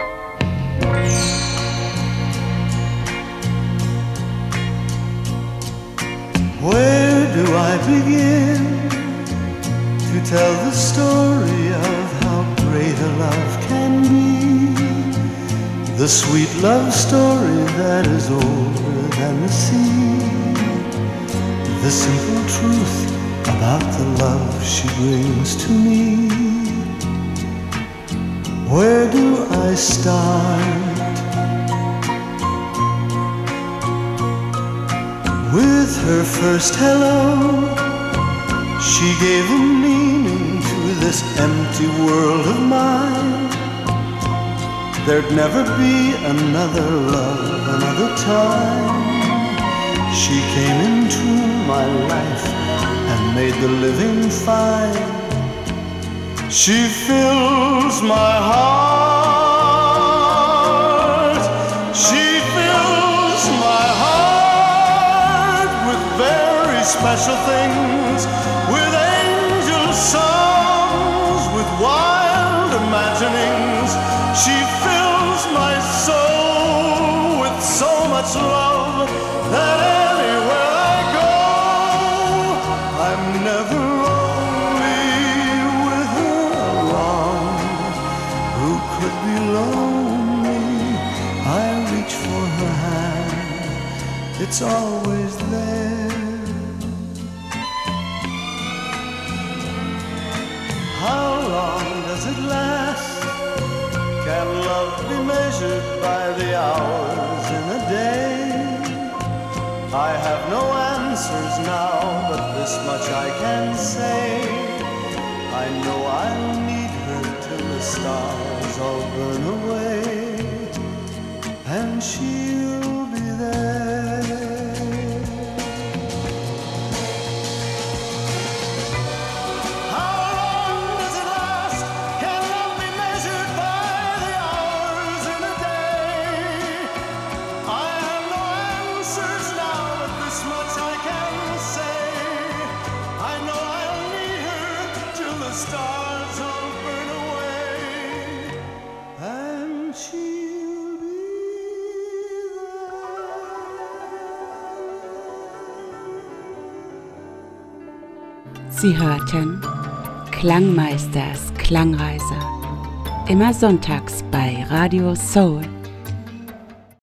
Where do I begin to tell the story of how great a love can be? The sweet love story that is older than the sea. The simple truth about the love she brings to me. Where do I start? With her first hello, she gave a meaning to this empty world of mine. There'd never be another love, another time. She came into my life and made the living fine. She fills my heart. She fills my heart with very special things, with angel songs, with wild imaginings. She fills my soul with so much love that anywhere I go, I'm never lonely with her along. Who could be lonely? I reach for her hand, it's always there. How long does it last? Can love be measured by the hours in a day? I have no answers now, but this much I can say. I know I'll need her till the stars all burn away, and she'll be there. How long does it last? Can love be measured by the hours in a day? I have no answers now, but this much I can say. I know I'll need her till the stars all burn away, and she'll be there. Sie hörten Klangmeisters Klangreise. Immer sonntags bei Radio Soul.